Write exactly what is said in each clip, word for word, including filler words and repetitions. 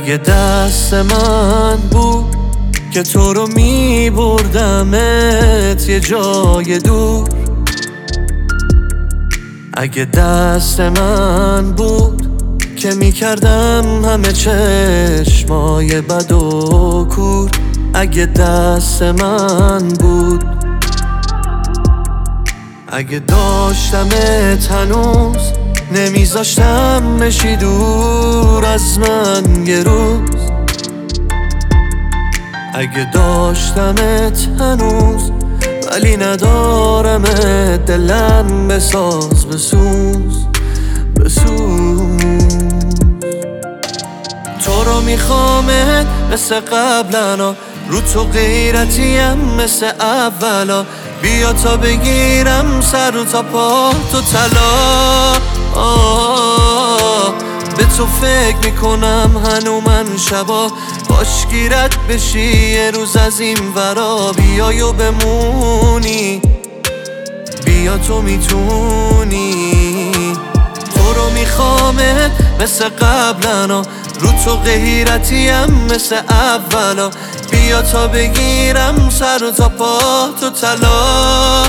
اگه دست من بود که تو رو می بردمت یه جای دور، اگه دست من بود که می کردم همه چشمای بد و کور، اگه دست من بود، اگه داشتمت هنوز نمیذاشتم بشی دور از من یه روز، اگه داشتمت هنوز ولی ندارمت دلم بساز بسوز بسوز. تو رو میخوامت مثل قبلنا، رو تو غیرتیم مثل اولا، بیا تا بگیرم سر و تا پا تو طلا. به تو فکر میکنم هنو من شبا، باش گیرت بشی یه روز از این ورا، بیای و بمونی بیا تو میتونی. تو رو میخوامت مثل قبلنا، رو تو غیرتیم مثل اولا، بیا تا بگیرم سر و تا پا تو طلا.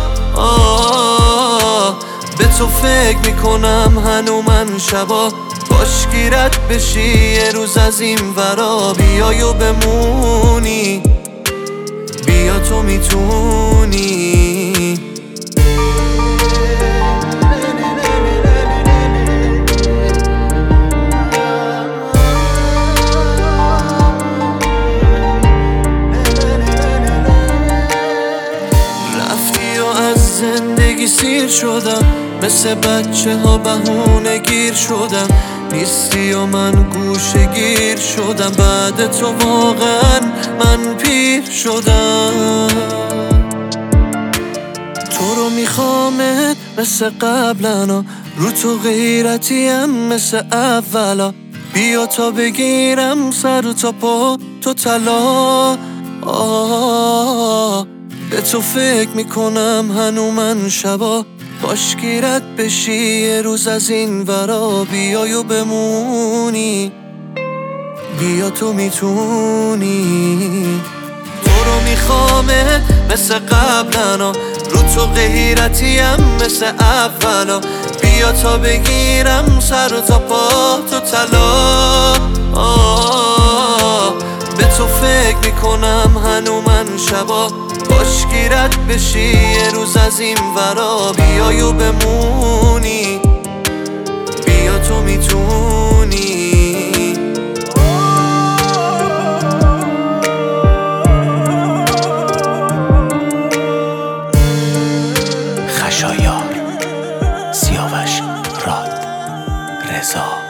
به تو فکر میکنم هنو من شبا، باش گیرت بشی یه روز از این ورا، بیای و بمونی بیا تو میتونی. رفتی و از زندگی سیر شدم، مثل بچه ها بهونه گیر شدم، نیستی و من گوشه گیر شدم، بعد تو واقعا من پیر شدم. تو رو میخوامت مثل قبلنا، رو تو غیرتیم مثل اولا، بیا تا بگیرم سر و تا پا تو طلا. آه به تو فکر میکنم هنو من شبا، باش گیرت بشی یه روز از این ورا، بیای و بمونی بیا تو میتونی. تو رو میخوامت مثل قبلنا، رو تو غیرتیم مثل اولا، بیا تا بگیرم سر و تا پا تو طلا. به تو فکر میکنم هنو من شبا، باش گیرت بشی یه روز از این ورا، بیای و بمونی بیا تو میتونی. خشایار، سیاوش راد، رضا